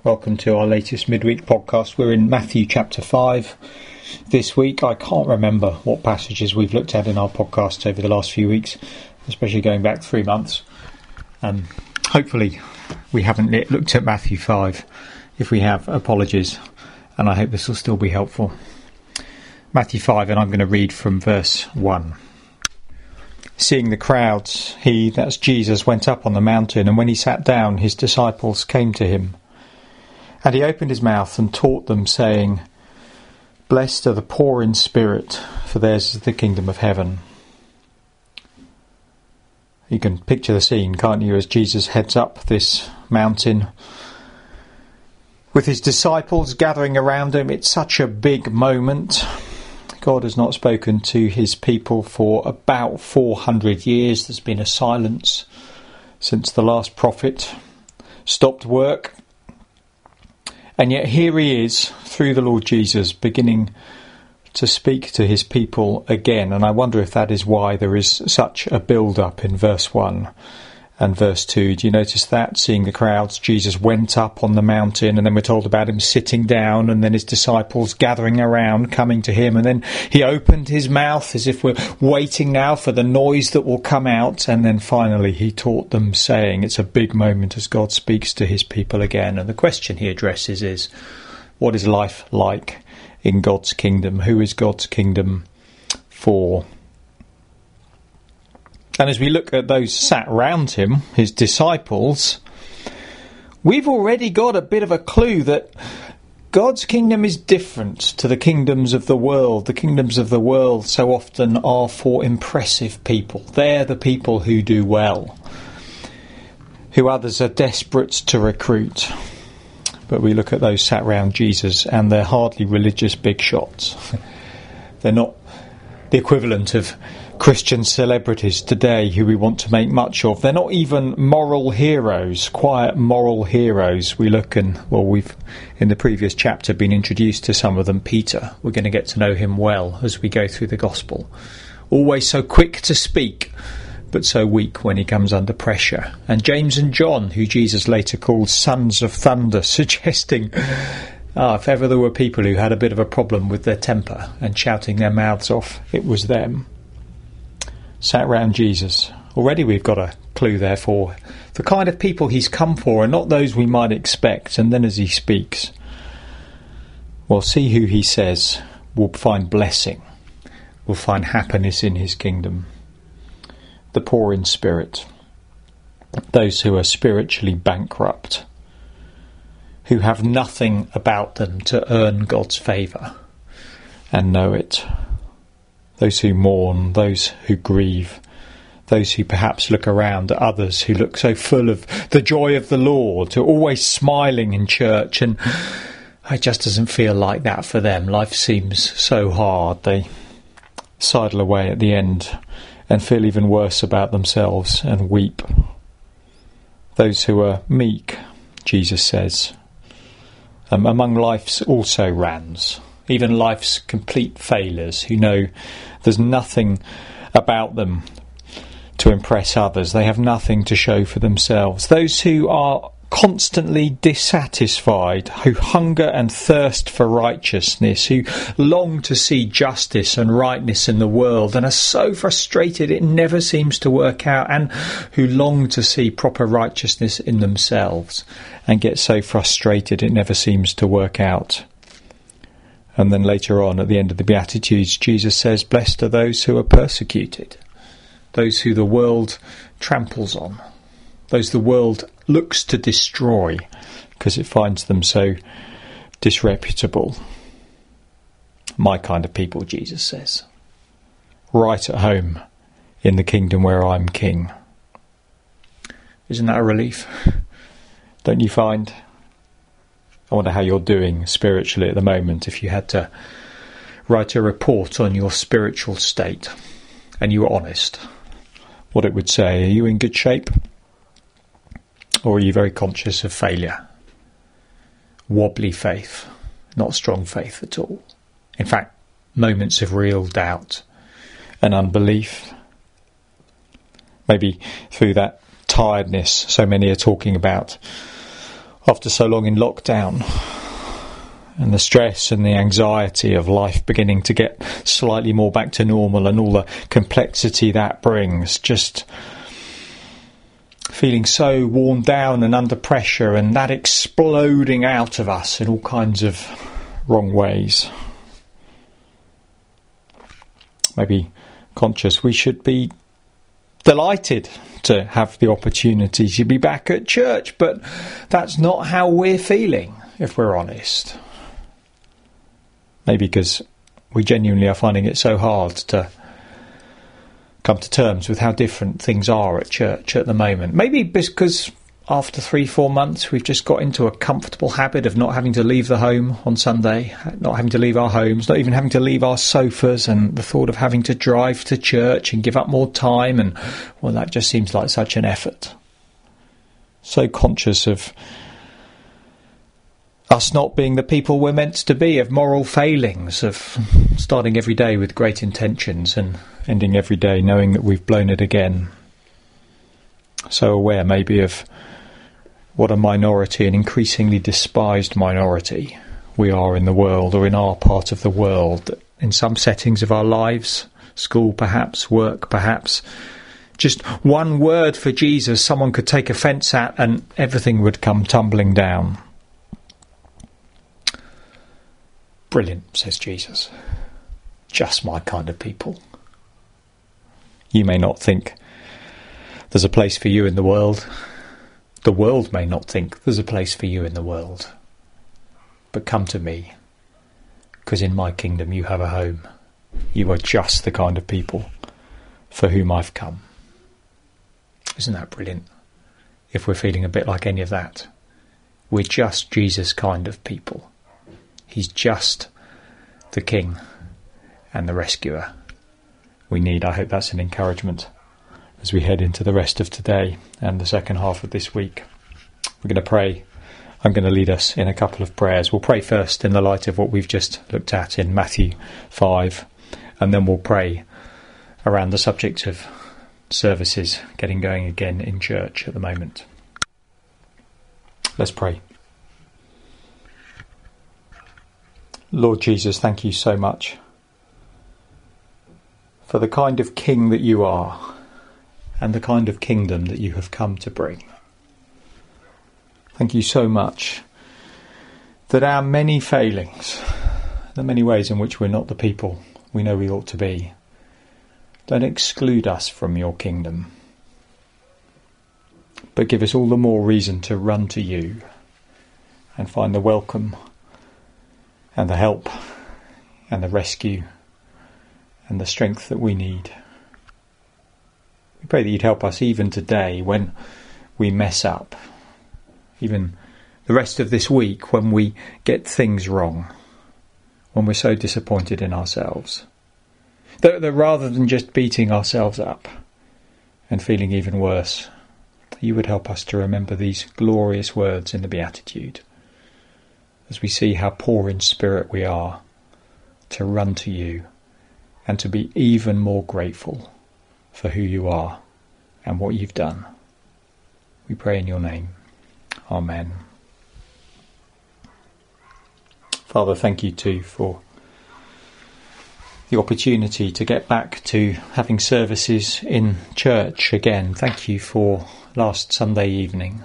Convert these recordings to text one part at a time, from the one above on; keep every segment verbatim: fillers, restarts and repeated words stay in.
Welcome to our latest midweek podcast. We're in Matthew chapter five this week. I can't remember what passages we've looked at in our podcast over the last few weeks, especially going back three months. Um, hopefully we haven't looked at Matthew five. If we have, apologies, and I hope this will still be helpful. Matthew five, and I'm going to read from verse one. Seeing the crowds, he, that's Jesus, went up on the mountain, and when he sat down, his disciples came to him. And he opened his mouth and taught them, saying, Blessed are the poor in spirit, for theirs is the kingdom of heaven. You can picture the scene, can't you, as Jesus heads up this mountain with his disciples gathering around him. It's such a big moment. God has not spoken to his people for about four hundred years. There's been a silence since the last prophet stopped work. And yet here he is, through the Lord Jesus, beginning to speak to his people again. And I wonder if that is why there is such a build-up in verse one and verse two. Do you notice that? Seeing the crowds, Jesus went up on the mountain, and then we're told about him sitting down, and then his disciples gathering around, coming to him, and then he opened his mouth as if we're waiting now for the noise that will come out, and then finally he taught them, saying, it's a big moment as God speaks to his people again. And the question he addresses is, what is life like in God's kingdom? Who is God's kingdom for? And as we look at those sat round him, his disciples, we've already got a bit of a clue that God's kingdom is different to the kingdoms of the world. The kingdoms of the world so often are for impressive people. They're the people who do well, who others are desperate to recruit. But we look at those sat round Jesus, and they're hardly religious big shots. They're not the equivalent of Christian celebrities today who we want to make much of. They're not even moral heroes, quiet moral heroes. We look and, well, we've in the previous chapter been introduced to some of them. Peter, we're going to get to know him well as we go through the gospel. Always so quick to speak, but so weak when he comes under pressure. And James and John, who Jesus later called sons of thunder, suggesting ah, if ever there were people who had a bit of a problem with their temper and shouting their mouths off, it was them. Sat round Jesus. Already we've got a clue, therefore, the kind of people he's come for, and not those we might expect. And then as he speaks, well, see who he says will find blessing, will find happiness in his kingdom. The poor in spirit, those who are spiritually bankrupt, who have nothing about them to earn God's favour and know it. Those who mourn, those who grieve, those who perhaps look around at others who look so full of the joy of the Lord, who are always smiling in church, and it just doesn't feel like that for them. Life seems so hard. They sidle away at the end and feel even worse about themselves and weep. Those who are meek, Jesus says, um, among life's also rans, even life's complete failures, who know there's nothing about them to impress others. They have nothing to show for themselves. Those who are constantly dissatisfied, who hunger and thirst for righteousness, who long to see justice and rightness in the world and are so frustrated it never seems to work out, and who long to see proper righteousness in themselves and get so frustrated it never seems to work out. And then later on, at the end of the Beatitudes, Jesus says, blessed are those who are persecuted, those who the world tramples on, those the world looks to destroy because it finds them so disreputable. My kind of people, Jesus says, right at home in the kingdom where I'm king. Isn't that a relief? Don't you find? I wonder how you're doing spiritually at the moment. If you had to write a report on your spiritual state and you were honest, what it would say. Are you in good shape? Or are you very conscious of failure? Wobbly faith, not strong faith at all. In fact, moments of real doubt and unbelief. Maybe through that tiredness so many are talking about after so long in lockdown, and the stress and the anxiety of life beginning to get slightly more back to normal and all the complexity that brings, just feeling so worn down and under pressure, and that exploding out of us in all kinds of wrong ways. Maybe conscious we should be delighted to have the opportunity to be back at church, but that's not how we're feeling, if we're honest. Maybe because we genuinely are finding it so hard to come to terms with how different things are at church at the moment. Maybe because after three, four months we've just got into a comfortable habit of not having to leave the home on Sunday, not having to leave our homes, not even having to leave our sofas, and the thought of having to drive to church and give up more time, and well, that just seems like such an effort. So conscious of us not being the people we're meant to be, of moral failings, of starting every day with great intentions and ending every day knowing that we've blown it again. So aware maybe of what a minority, an increasingly despised minority, we are in the world, or in our part of the world, in some settings of our lives, school perhaps, work perhaps. Just one word for Jesus someone could take offence at and everything would come tumbling down. Brilliant, says Jesus. Just my kind of people. You may not think there's a place for you in the world. The world may not think there's a place for you in the world. But come to me, because in my kingdom you have a home. You are just the kind of people for whom I've come. Isn't that brilliant? If we're feeling a bit like any of that, we're just Jesus' kind of people. He's just the King and the rescuer we need. I hope that's an encouragement as we head into the rest of today and the second half of this week. We're going to pray. I'm going to lead us in a couple of prayers. We'll pray first in the light of what we've just looked at in Matthew five, and then we'll pray around the subject of services getting going again in church at the moment. Let's pray. Lord Jesus, thank you so much for the kind of King that you are and the kind of kingdom that you have come to bring. Thank you so much that our many failings, the many ways in which we're not the people we know we ought to be, don't exclude us from your kingdom, but give us all the more reason to run to you and find the welcome and the help and the rescue and the strength that we need. We pray that you'd help us even today when we mess up, even the rest of this week when we get things wrong, when we're so disappointed in ourselves. That, that rather than just beating ourselves up and feeling even worse, you would help us to remember these glorious words in the Beatitude, as we see how poor in spirit we are, to run to you and to be even more grateful for who you are and what you've done. We pray in your name. Amen. Father, thank you too for the opportunity to get back to having services in church again. Thank you for last Sunday evening.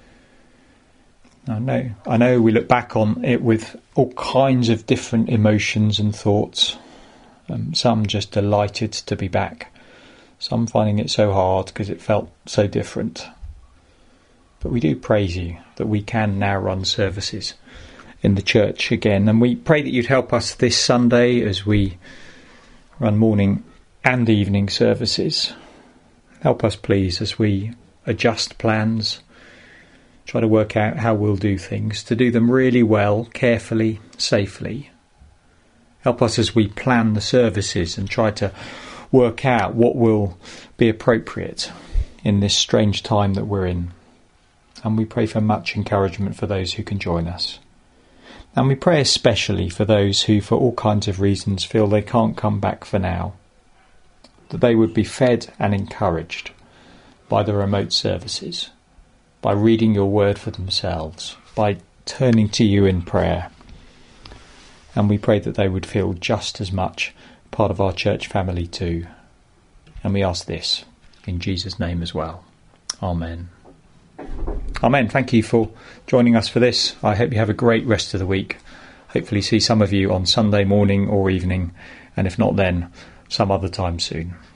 I know, I know we look back on it with all kinds of different emotions and thoughts. Um, some just delighted to be back. Some finding it so hard because it felt so different. But we do praise you that we can now run services in the church again. And we pray that you'd help us this Sunday as we run morning and evening services. Help us, please, as we adjust plans, try to work out how we'll do things, to do them really well, carefully, safely. Help us as we plan the services and try to work out what will be appropriate in this strange time that we're in. And we pray for much encouragement for those who can join us. And we pray especially for those who, for all kinds of reasons, feel they can't come back for now, that they would be fed and encouraged by the remote services, by reading your word for themselves, by turning to you in prayer. And we pray that they would feel just as much part of our church family too. And we ask this in Jesus' name as well. Amen. Amen. Thank you for joining us for this. I hope you have a great rest of the week. Hopefully see some of you on Sunday morning or evening, and if not then, some other time soon.